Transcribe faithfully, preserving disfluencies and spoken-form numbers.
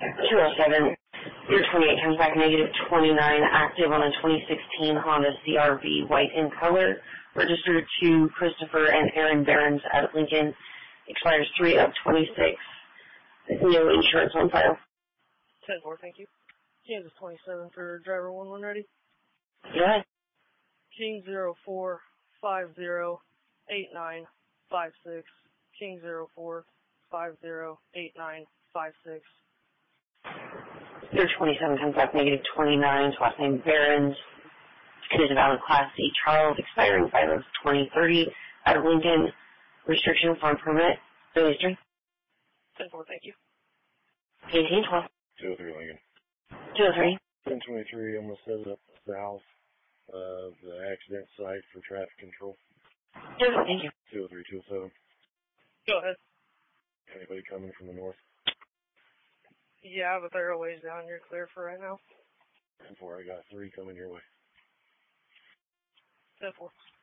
two oh seven, year twenty-eight comes back negative twenty-nine, active on a twenty sixteen Honda C R V, white in color, registered to Christopher and Aaron Behrens out of Lincoln, expires three of twenty-six, no insurance on file. ten four, thank you. Kansas twenty-seven for driver one one ready. Go ahead. King zero four five zero eight nine five six. King zero four five zero eight nine five six. Year twenty-seven comes back negative twenty-nine, last name Behrens, is a valid Class C Charles, expiring five of twenty thirty, out of Lincoln, restriction farm permit, Billy Street. ten four, thank you. eighteen twelve. two oh three Lincoln. two oh three. ten twenty-three, I'm going to set it up south of the accident site for traffic control. Thank you. two oh three, two oh seven. Go ahead. Anybody coming from the north? Yeah, but they're a ways down. You're clear for right now. ten four, I got three coming your way. ten four.